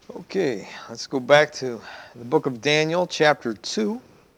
Okay, let's go back to the book of Daniel, chapter 2,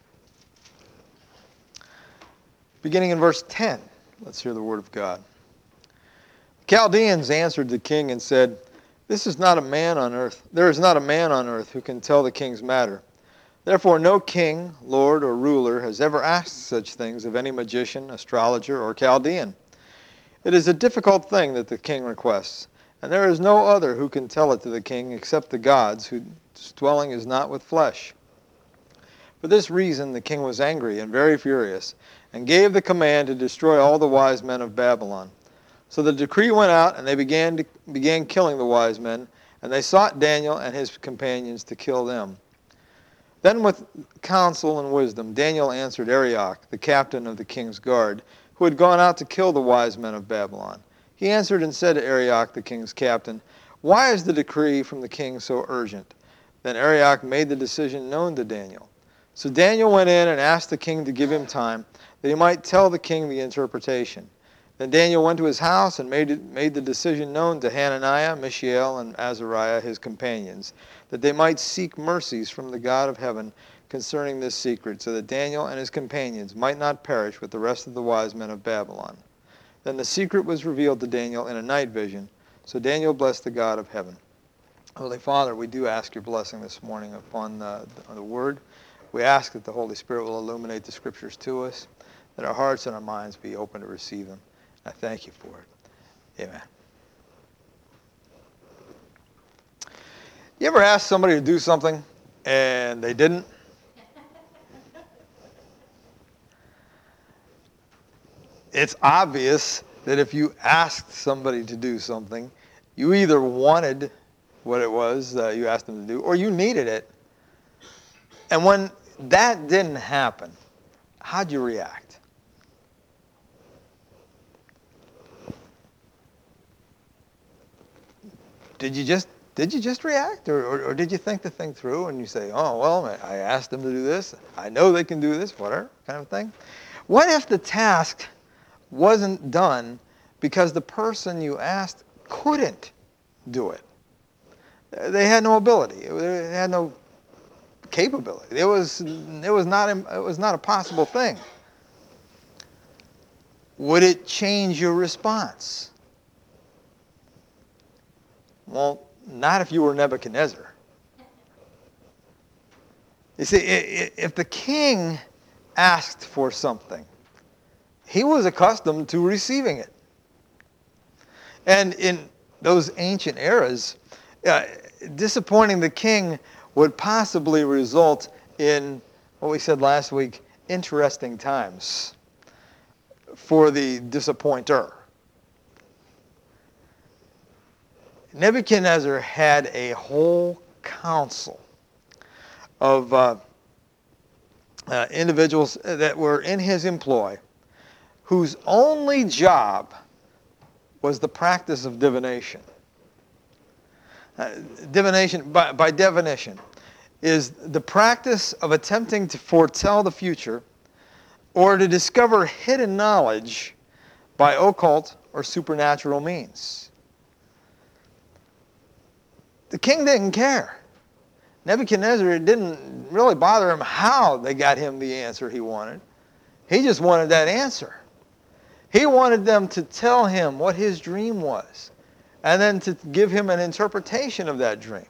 beginning in verse 10. Let's hear the word of God. The Chaldeans answered the king and said, This is not a man on earth. There is not a man on earth who can tell the king's matter. Therefore, no king, lord, or ruler has ever asked such things of any magician, astrologer, or Chaldean. It is a difficult thing that the king requests, and there is no other who can tell it to the king except the gods, whose dwelling is not with flesh. For this reason the king was angry and very furious, and gave the command to destroy all the wise men of Babylon. So the decree went out, and they began killing the wise men, and they sought Daniel and his companions to kill them. Then with counsel and wisdom Daniel answered Arioch, the captain of the king's guard, who had gone out to kill the wise men of Babylon. He answered and said to Arioch, the king's captain, Why is the decree from the king so urgent? Then Arioch made the decision known to Daniel. So Daniel went in and asked the king to give him time, that he might tell the king the interpretation. Then Daniel went to his house and made the decision known to Hananiah, Mishael, and Azariah, his companions, that they might seek mercies from the God of heaven concerning this secret, so that Daniel and his companions might not perish with the rest of the wise men of Babylon. Then the secret was revealed to Daniel in a night vision. So Daniel blessed the God of heaven. Holy Father, we do ask your blessing this morning upon the word. We ask that the Holy Spirit will illuminate the scriptures to us, that our hearts and our minds be open to receive them. I thank you for it. Amen. You ever ask somebody to do something and they didn't? It's obvious that if you asked somebody to do something, you either wanted what it was you asked them to do, or you needed it. And when that didn't happen, how'd you react? Did you just react, or did you think the thing through and you say, oh, well, I asked them to do this. I know they can do this, whatever kind of thing? What if the task wasn't done because the person you asked couldn't do it? They had no ability. They had no capability. It was not a possible thing. Would it change your response? Well, not if you were Nebuchadnezzar. You see, if the king asked for something, he was accustomed to receiving it. And in those ancient eras, disappointing the king would possibly result in, what we said last week, interesting times for the disappointer. Nebuchadnezzar had a whole council of individuals that were in his employ whose only job was the practice of divination. Divination, by definition, is the practice of attempting to foretell the future or to discover hidden knowledge by occult or supernatural means. The king didn't care. Nebuchadnezzar, it didn't really bother him how they got him the answer he wanted. He just wanted that answer. He wanted them to tell him what his dream was, and then to give him an interpretation of that dream.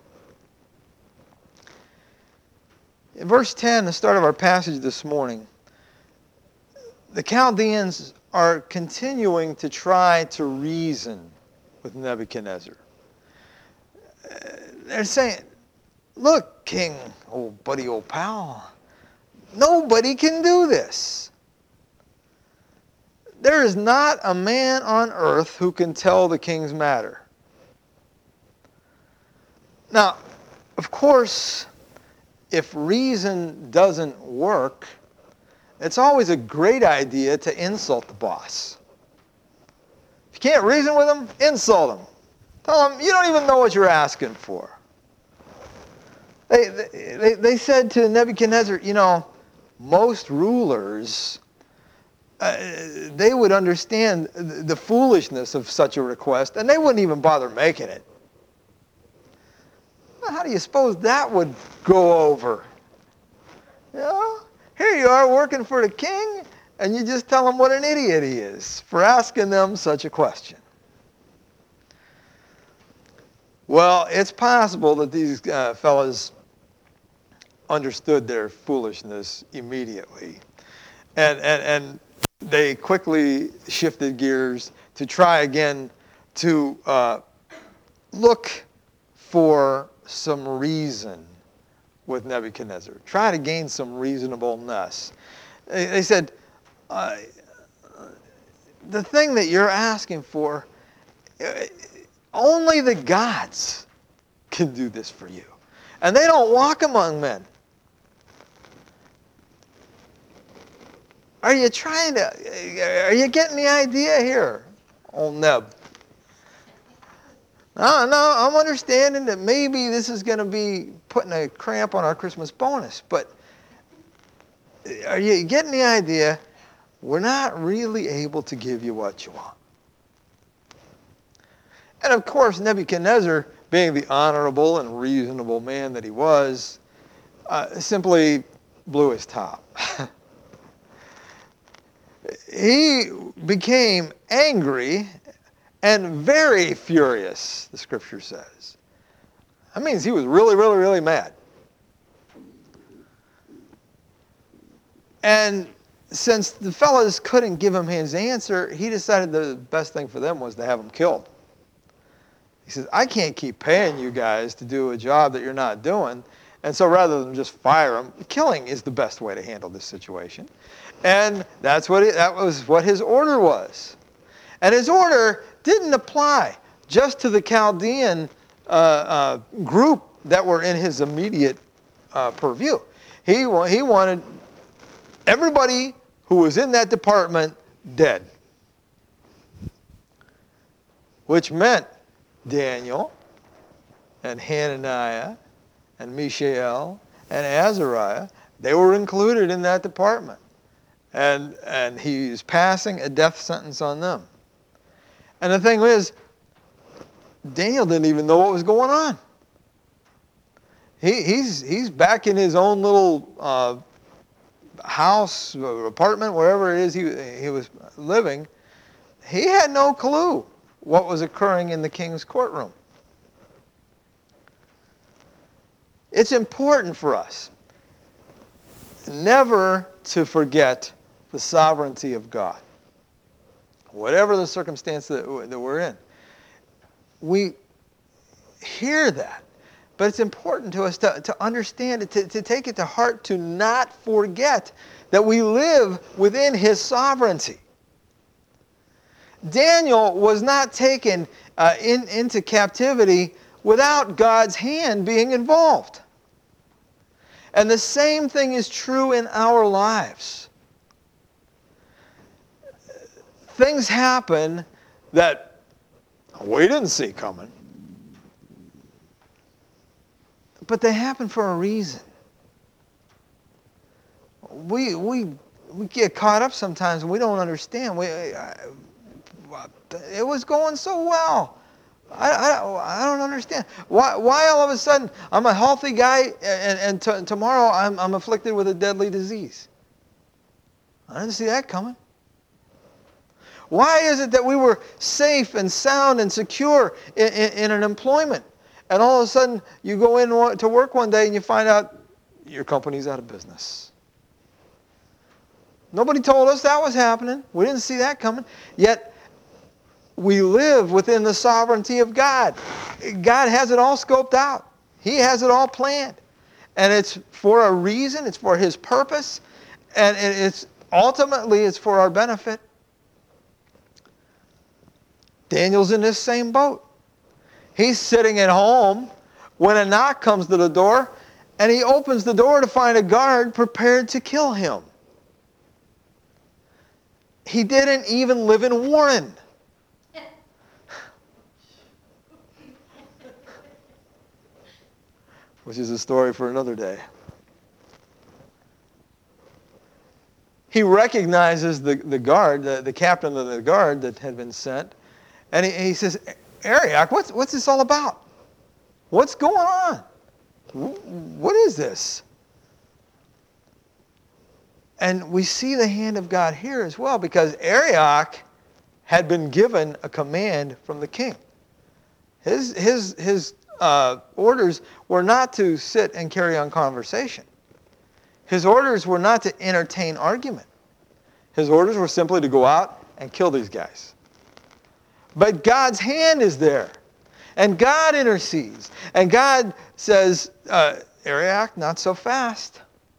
In verse 10, the start of our passage this morning, the Chaldeans are continuing to try to reason with Nebuchadnezzar. They're saying, look, king, old buddy, old pal, nobody can do this. There is not a man on earth who can tell the king's matter. Now, of course, if reason doesn't work, it's always a great idea to insult the boss. If you can't reason with him, insult him. Tell him, you don't even know what you're asking for. They said to Nebuchadnezzar, most rulers, they would understand the foolishness of such a request, and they wouldn't even bother making it. Well, how do you suppose that would go over? You know, here you are working for the king, and you just tell him what an idiot he is for asking them such a question. Well, it's possible that these fellas understood their foolishness immediately. And they quickly shifted gears to try again to look for some reason with Nebuchadnezzar. Try to gain some reasonableness. They said, the thing that you're asking for, only the gods can do this for you. And they don't walk among men. Are you getting the idea here, old Neb? No, I'm understanding that maybe this is going to be putting a cramp on our Christmas bonus, but are you getting the idea? We're not really able to give you what you want. And of course, Nebuchadnezzar, being the honorable and reasonable man that he was, simply blew his top. He became angry and very furious, the scripture says. That means he was really, really, really mad. And since the fellows couldn't give him his answer, he decided the best thing for them was to have him killed. He says, I can't keep paying you guys to do a job that you're not doing. And so rather than just fire him, killing is the best way to handle this situation. And that was what his order was. And his order didn't apply just to the Chaldean group that were in his immediate purview. He wanted everybody who was in that department dead. Which meant Daniel and Hananiah and Mishael and Azariah, they were included in that department. And he's passing a death sentence on them. And the thing is, Daniel didn't even know what was going on. He's back in his own little house, apartment, wherever it is he was living. He had no clue what was occurring in the king's courtroom. It's important for us never to forget the sovereignty of God. Whatever the circumstance that we're in. We hear that. But it's important to us to understand it, to take it to heart, to not forget that we live within his sovereignty. Daniel was not taken into captivity without God's hand being involved. And the same thing is true in our lives. Things happen that we didn't see coming. But they happen for a reason. We get caught up sometimes and we don't understand. It was going so well. I don't understand. Why all of a sudden I'm a healthy guy and tomorrow I'm afflicted with a deadly disease? I didn't see that coming. Why is it that we were safe and sound and secure in an employment, and all of a sudden you go in to work one day and you find out your company's out of business? Nobody told us that was happening. We didn't see that coming. Yet we live within the sovereignty of God. God has it all scoped out. He has it all planned. And it's for a reason. It's for his purpose. And it's for our benefit. Daniel's in this same boat. He's sitting at home when a knock comes to the door, and he opens the door to find a guard prepared to kill him. He didn't even live in Warren. Which is a story for another day. He recognizes the guard, the captain of the guard that had been sent, and he says, Arioch, what's this all about? What's going on? What is this? And we see the hand of God here as well, because Arioch had been given a command from the king. His orders were not to sit and carry on conversation. His orders were not to entertain argument. His orders were simply to go out and kill these guys. But God's hand is there. And God intercedes. And God says, Arioch, not so fast.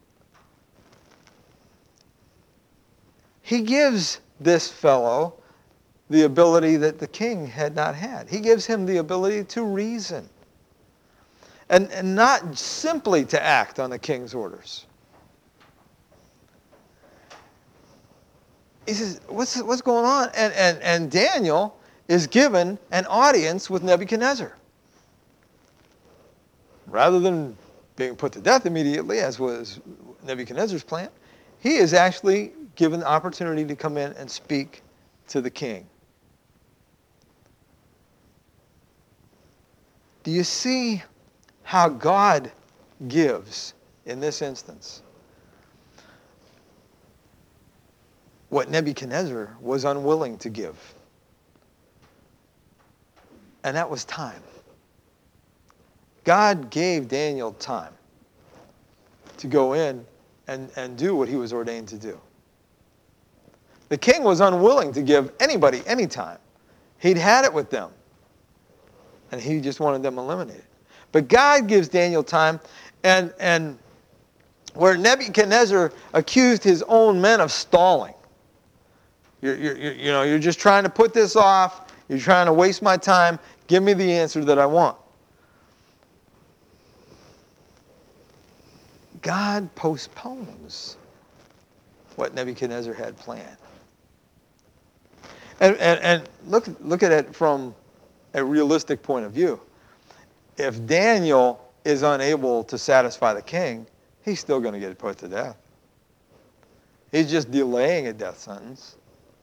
He gives this fellow the ability that the king had not had. He gives him the ability to reason. And not simply to act on the king's orders. He says, what's going on? And Daniel is given an audience with Nebuchadnezzar. Rather than being put to death immediately, as was Nebuchadnezzar's plan, he is actually given the opportunity to come in and speak to the king. Do you see how God gives in this instance what Nebuchadnezzar was unwilling to give? And that was time. God gave Daniel time to go in and do what he was ordained to do. The king was unwilling to give anybody any time. He'd had it with them. And he just wanted them eliminated. But God gives Daniel time, and where Nebuchadnezzar accused his own men of stalling. You're just trying to put this off. You're trying to waste my time. Give me the answer that I want. God postpones what Nebuchadnezzar had planned. And look at it from a realistic point of view. If Daniel is unable to satisfy the king, he's still going to get put to death. He's just delaying a death sentence.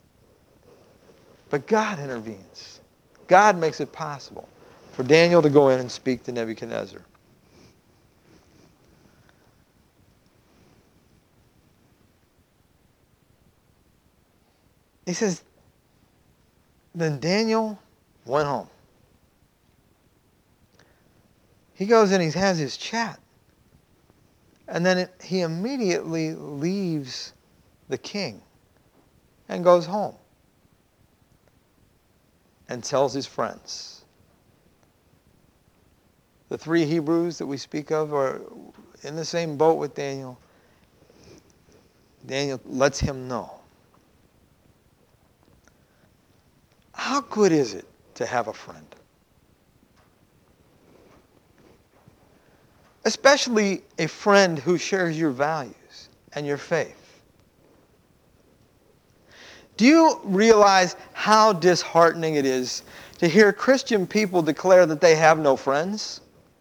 But God intervenes. God makes it possible for Daniel to go in and speak to Nebuchadnezzar. He says, then Daniel went home. He goes and he has his chat. And then he immediately leaves the king and goes home and tells his friends. The three Hebrews that we speak of are in the same boat with Daniel. Daniel lets him know. How good is it to have a friend? Especially a friend who shares your values and your faith. Do you realize how disheartening it is to hear Christian people declare that they have no friends?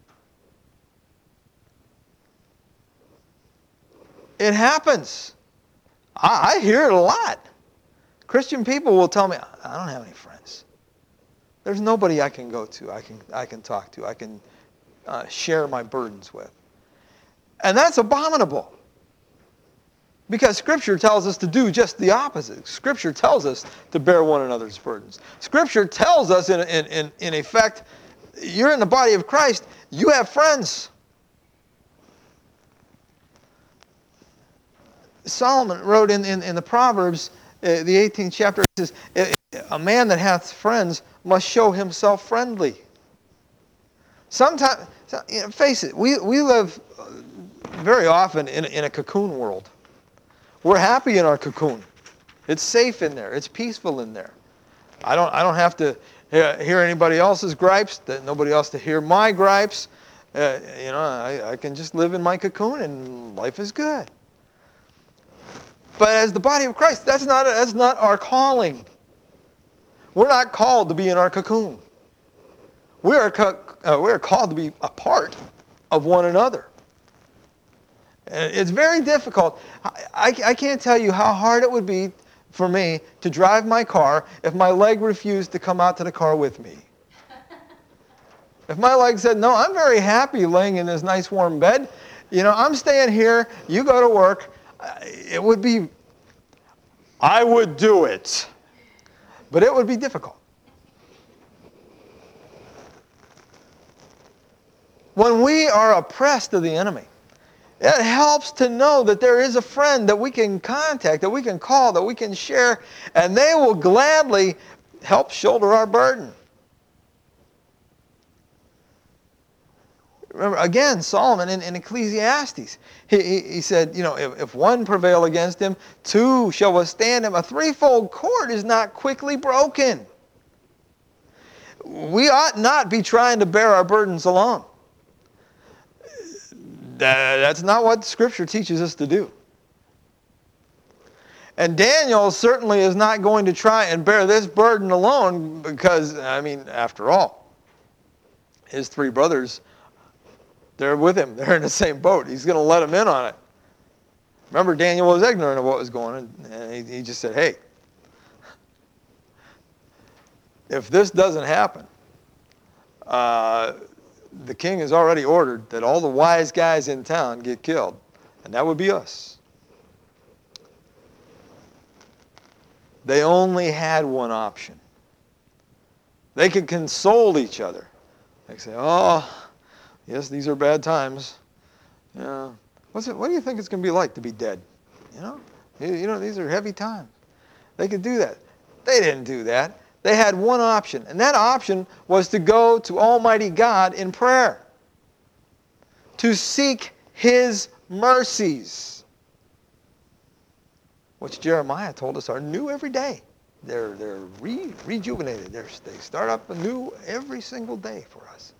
It happens. I hear it a lot. Christian people will tell me, I don't have any friends. There's nobody I can go to, I can talk to, I can share my burdens with. And that's abominable. Because Scripture tells us to do just the opposite. Scripture tells us to bear one another's burdens. Scripture tells us, in effect, you're in the body of Christ, you have friends. Solomon wrote in the Proverbs, the 18th chapter, it says, a man that hath friends must show himself friendly. Sometimes, face it, we live very often in a cocoon world. We're happy in our cocoon. It's safe in there. It's peaceful in there. I don't have to hear anybody else's gripes. Nobody else to hear my gripes. I can just live in my cocoon and life is good. But as the body of Christ, that's not our calling. We're not called to be in our cocoon. We are called to be a part of one another. And it's very difficult. I can't tell you how hard it would be for me to drive my car if my leg refused to come out to the car with me. If my leg said, no, I'm very happy laying in this nice warm bed, I'm staying here, you go to work, I would do it. But it would be difficult. When we are oppressed of the enemy, it helps to know that there is a friend that we can contact, that we can call, that we can share, and they will gladly help shoulder our burden. Remember, again, Solomon in Ecclesiastes, he said, if one prevail against him, two shall withstand him. A threefold cord is not quickly broken. We ought not be trying to bear our burdens alone. That's not what Scripture teaches us to do. And Daniel certainly is not going to try and bear this burden alone because, after all, his three brothers, they're with him. They're in the same boat. He's going to let them in on it. Remember, Daniel was ignorant of what was going on. And he just said, hey, if this doesn't happen, the king has already ordered that all the wise guys in town get killed. And that would be us. They only had one option. They could console each other. They could say, oh, yes, these are bad times. What do you think it's going to be like to be dead? These are heavy times. They could do that. They didn't do that. They had one option, and that option was to go to Almighty God in prayer, to seek His mercies, which Jeremiah told us are new every day. They're rejuvenated. They start up anew every single day for us.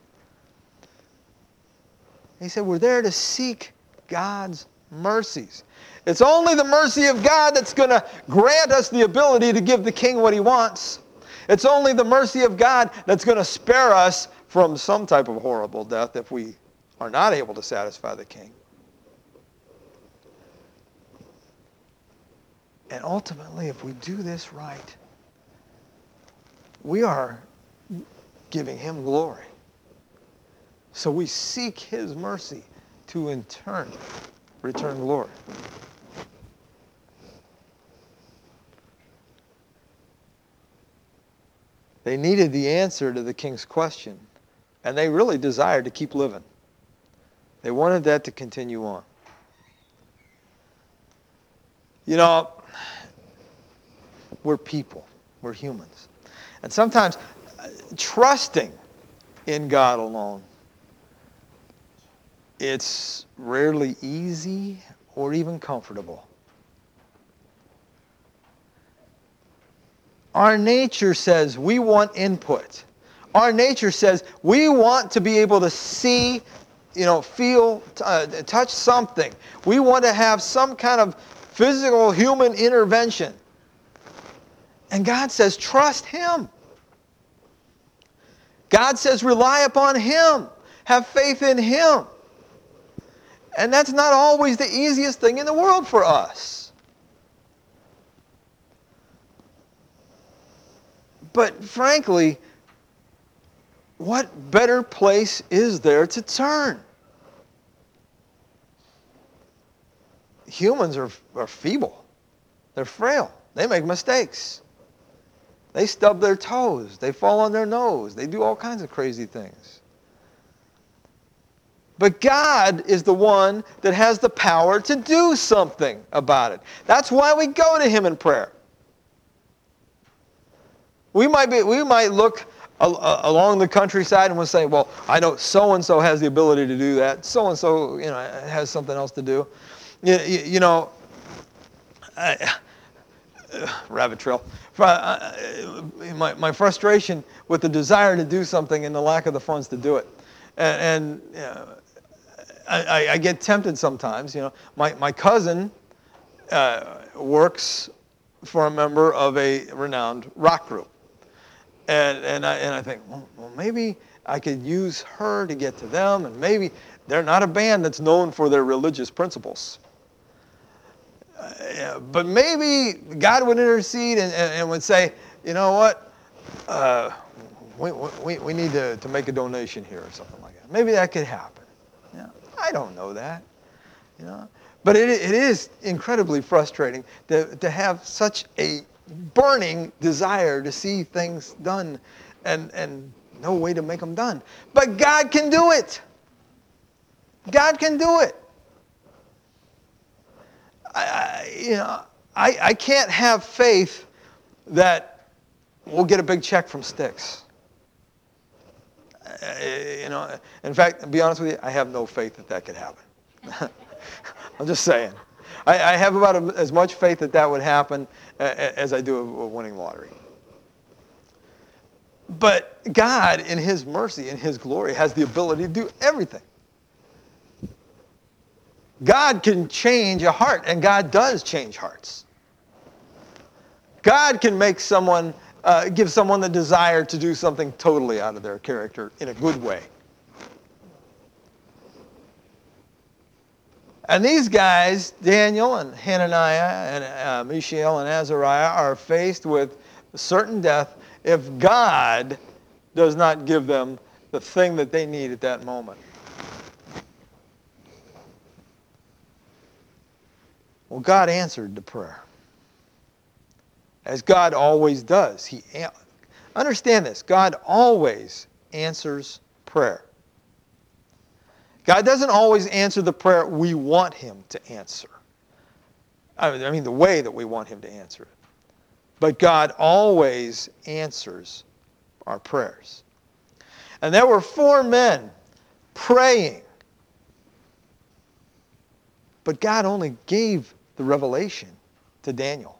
He said we're there to seek God's mercies. It's only the mercy of God that's going to grant us the ability to give the king what he wants. It's only the mercy of God that's going to spare us from some type of horrible death if we are not able to satisfy the king. And ultimately, if we do this right, we are giving him glory. So we seek his mercy to in turn return glory. They needed the answer to the king's question, and they really desired to keep living. They wanted that to continue on. We're people. We're humans. And sometimes trusting in God alone, it's rarely easy or even comfortable. Our nature says we want input. Our nature says we want to be able to see, feel, touch something. We want to have some kind of physical human intervention. And God says, trust him. God says, rely upon him. Have faith in him. And that's not always the easiest thing in the world for us. But frankly, what better place is there to turn? Humans are feeble. They're frail. They make mistakes. They stub their toes. They fall on their nose. They do all kinds of crazy things. But God is the one that has the power to do something about it. That's why we go to him in prayer. We might look along the countryside and we'll say, well, I know so-and-so has the ability to do that. So-and-so, has something else to do. Rabbit trail. My frustration with the desire to do something and the lack of the funds to do it. And I get tempted sometimes. My cousin works for a member of a renowned rock group. And I think, well, maybe I could use her to get to them, and maybe they're not a band that's known for their religious principles. But maybe God would intercede and would say, you know what we need to make a donation here or something like that. Maybe that could happen. Yeah, I don't know that. You know, but it is incredibly frustrating to have such a burning desire to see things done and no way to make them done. But God can do it. God can do it. I can't have faith that we'll get a big check from Styx. In fact, to be honest with you, I have no faith that could happen. I'm just saying. I have about as much faith that would happen as I do of winning lottery. But God, in His mercy and His glory, has the ability to do everything. God can change a heart, and God does change hearts. God can make someone, give someone the desire to do something totally out of their character in a good way. And these guys, Daniel and Hananiah and Mishael and Azariah, are faced with certain death if God does not give them the thing that they need at that moment. Well, God answered the prayer, as God always does. Understand this, God always answers prayer. God doesn't always answer the prayer we want Him to answer. I mean, the way that we want Him to answer it. But God always answers our prayers. And there were 4 men praying. But God only gave the revelation to Daniel.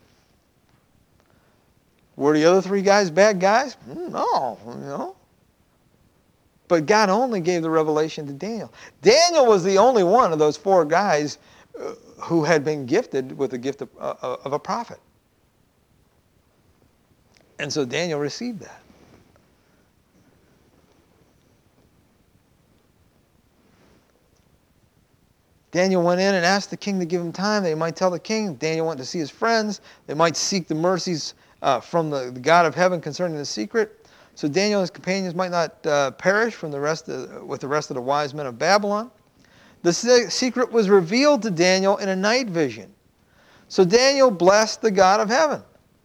Were the other 3 guys bad guys? No. But God only gave the revelation to Daniel. Daniel was the only one of those 4 guys who had been gifted with the gift of a prophet. And so Daniel received that. Daniel went in and asked the king to give him time that he might tell the king. Daniel went to see his friends. They might seek the mercies from the God of heaven concerning the secret. So Daniel and his companions might not perish with the rest of the wise men of Babylon. The secret was revealed to Daniel in a night vision. So Daniel blessed the God of heaven.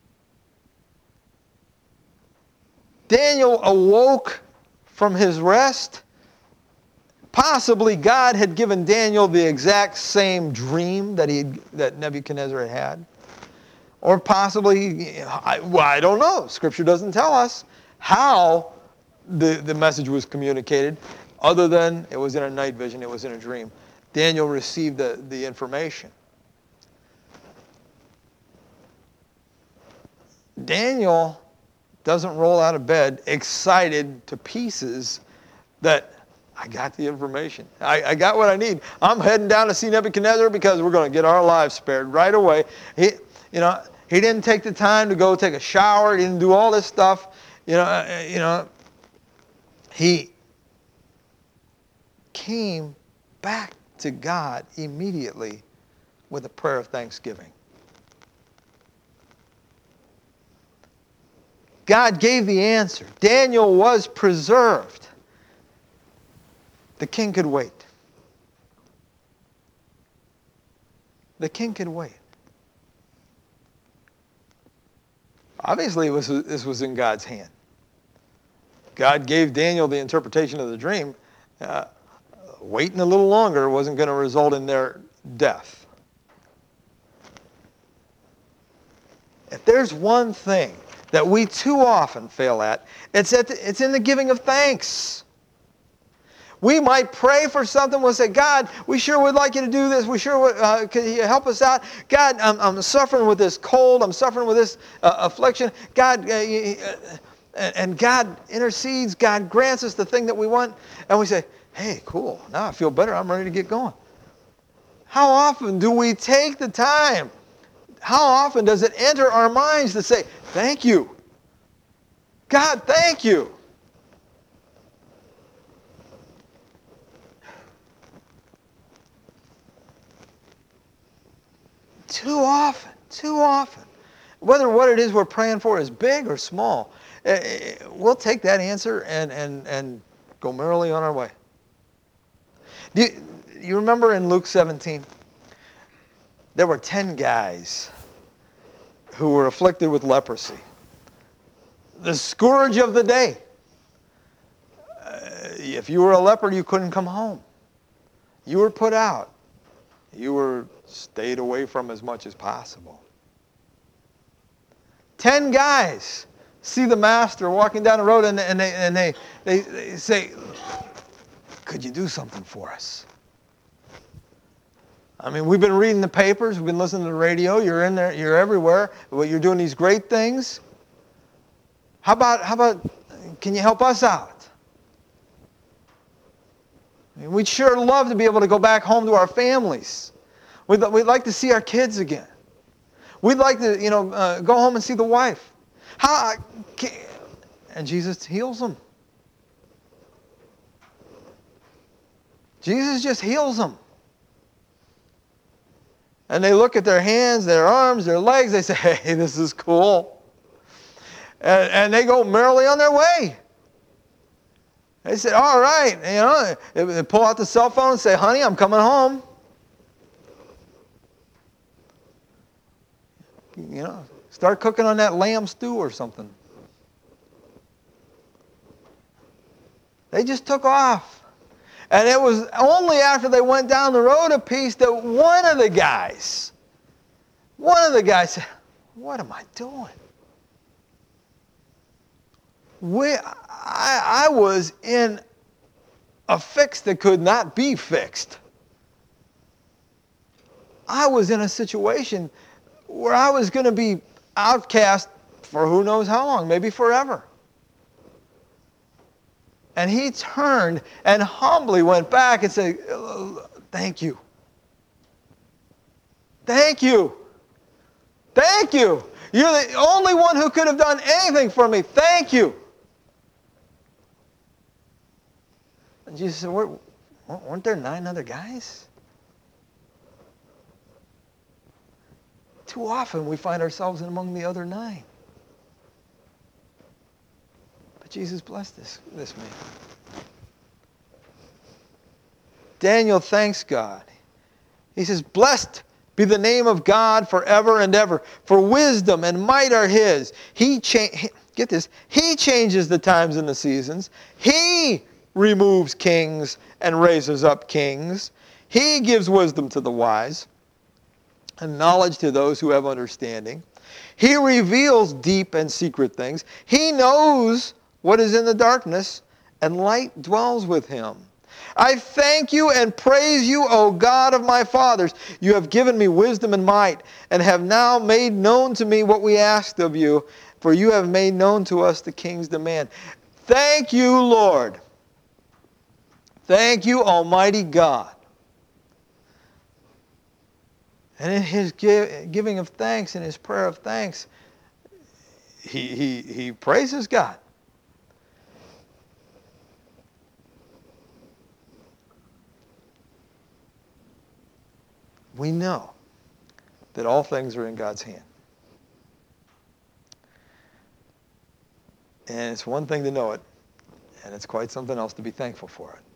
Daniel awoke from his rest. Possibly God had given Daniel the exact same dream that Nebuchadnezzar had. Or possibly, I don't know. Scripture doesn't tell us how the message was communicated, other than it was in a night vision, it was in a dream. Daniel received the information. Daniel doesn't roll out of bed excited to pieces that I got the information. I got what I need. I'm heading down to see Nebuchadnezzar because we're going to get our lives spared right away. He didn't take the time to go take a shower. He didn't do all this stuff. He came back to God immediately with a prayer of thanksgiving. God gave the answer. Daniel was preserved. The king could wait. The king could wait. Obviously, this was in God's hand. God gave Daniel the interpretation of the dream. Waiting a little longer wasn't going to result in their death. If there's one thing that we too often fail at, it's in the giving of thanks. We might pray for something. We'll say, God, we sure would like you to do this. We sure would. Could you help us out? God, I'm suffering with this cold. I'm suffering with this affliction. God, and God intercedes. God grants us the thing that we want. And we say, hey, cool. Now I feel better. I'm ready to get going. How often do we take the time? How often does it enter our minds to say, thank you. God, thank you. Too often, whether what it is we're praying for is big or small, We'll take that answer and go merrily on our way. Do you remember in Luke 17? There were 10 guys who were afflicted with leprosy. The scourge of the day. If you were a leper, you couldn't come home. You were put out. You were stayed away from as much as possible. 10 guys see the master walking down the road and they say, could you do something for us? I mean, we've been reading the papers, we've been listening to the radio, you're in there, you're everywhere, you're doing these great things. How about, can you help us out? I mean, we'd sure love to be able to go back home to our families. We'd like to see our kids again. We'd like to, go home and see the wife. And Jesus heals them. Jesus just heals them. And they look at their hands, their arms, their legs. They say, hey, this is cool. And they go merrily on their way. They say, all right. They pull out the cell phone and say, honey, I'm coming home. Start cooking on that lamb stew or something. They just took off. And it was only after they went down the road a piece that one of the guys said, what am I doing? I was in a fix that could not be fixed. I was in a situation where I was going to be outcast for who knows how long, maybe forever. And he turned and humbly went back and said, thank you. Thank you. Thank you. You're the only one who could have done anything for me. Thank you. And Jesus said, weren't there 9 other guys? Too often we find ourselves in among the other 9. But Jesus blessed this man. Daniel thanks God. He says, blessed be the name of God forever and ever, for wisdom and might are His. Get this, He changes the times and the seasons. He removes kings and raises up kings. He gives wisdom to the wise and knowledge to those who have understanding. He reveals deep and secret things. He knows what is in the darkness, and light dwells with Him. I thank you and praise you, O God of my fathers. You have given me wisdom and might, and have now made known to me what we asked of you, for you have made known to us the king's demand. Thank you, Lord. Thank you, Almighty God. And in his giving of thanks, in his prayer of thanks, he praises God. We know that all things are in God's hand. And it's one thing to know it, and it's quite something else to be thankful for it.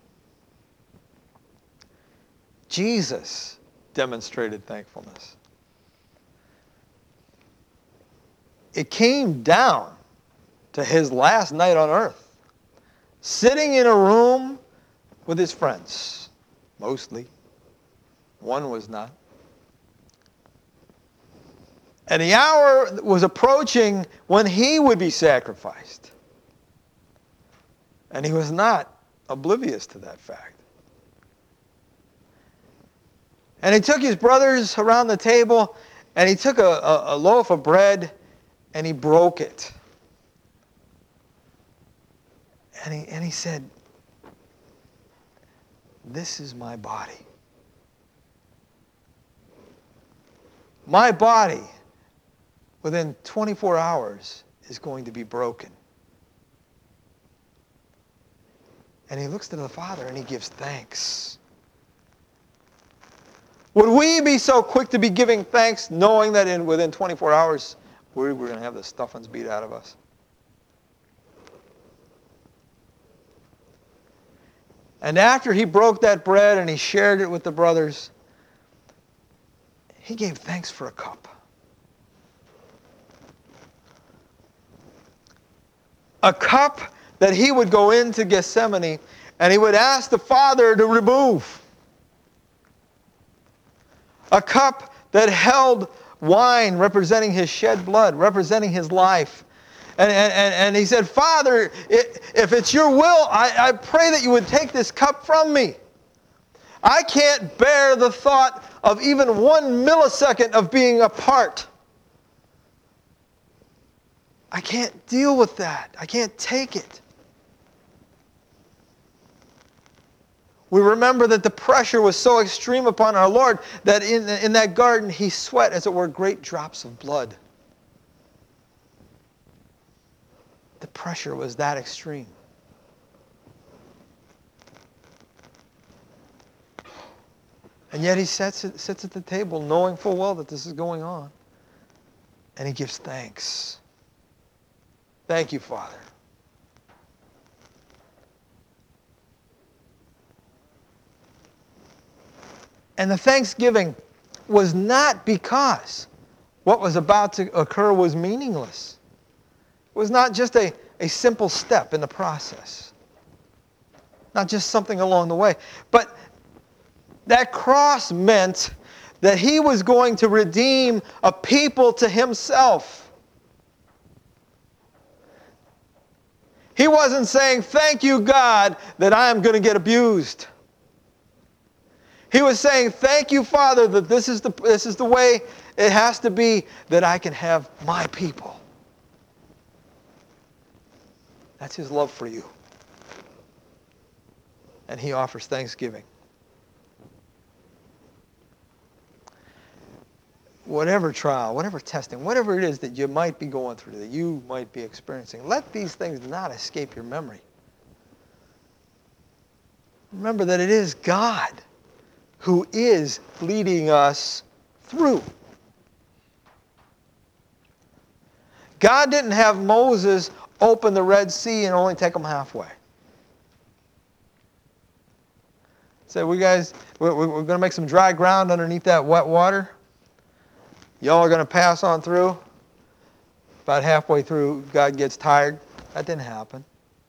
Jesus demonstrated thankfulness. It came down to his last night on earth, sitting in a room with his friends, mostly. One was not. And the hour was approaching when he would be sacrificed. And he was not oblivious to that fact. And he took his brothers around the table, and he took a loaf of bread, and he broke it. And he said, "This is my body. My body, within 24 hours, is going to be broken." And he looks to the Father and he gives thanks. Would we be so quick to be giving thanks, knowing that within 24 hours we're going to have the stuffings beat out of us? And after he broke that bread and he shared it with the brothers, he gave thanks for a cup. A cup that he would go into Gethsemane and he would ask the Father to remove. A cup that held wine representing his shed blood, representing his life. And he said, Father, if it's your will, I pray that you would take this cup from me. I can't bear the thought of even 1 millisecond of being apart. I can't deal with that. I can't take it. We remember that the pressure was so extreme upon our Lord that in that garden he sweat, as it were, great drops of blood. The pressure was that extreme. And yet he sits at the table knowing full well that this is going on. And he gives thanks. Thank you, Father. And the thanksgiving was not because what was about to occur was meaningless. It was not just a simple step in the process. Not just something along the way. But that cross meant that he was going to redeem a people to himself. He wasn't saying, thank you, God, that I am going to get abused. He was saying, thank you, Father, that this is the way it has to be, that I can have my people. That's his love for you. And he offers thanksgiving. Whatever trial, whatever testing, whatever it is that you might be going through, that you might be experiencing, let these things not escape your memory. Remember that it is God who is leading us through. God didn't have Moses open the Red Sea and only take them halfway. Say, we're going to make some dry ground underneath that wet water. Y'all are going to pass on through. About halfway through, God gets tired. That didn't happen.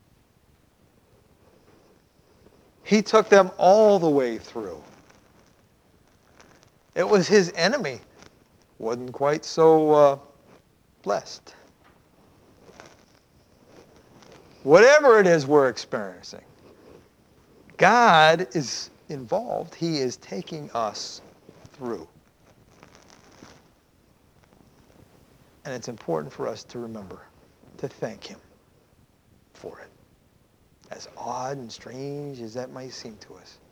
He took them all the way through. It was his enemy. Wasn't quite so blessed. Whatever it is we're experiencing, God is involved. He is taking us through. And it's important for us to remember to thank him for it. As odd and strange as that might seem to us,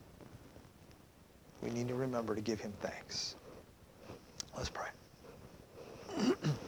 we need to remember to give him thanks. Let's pray.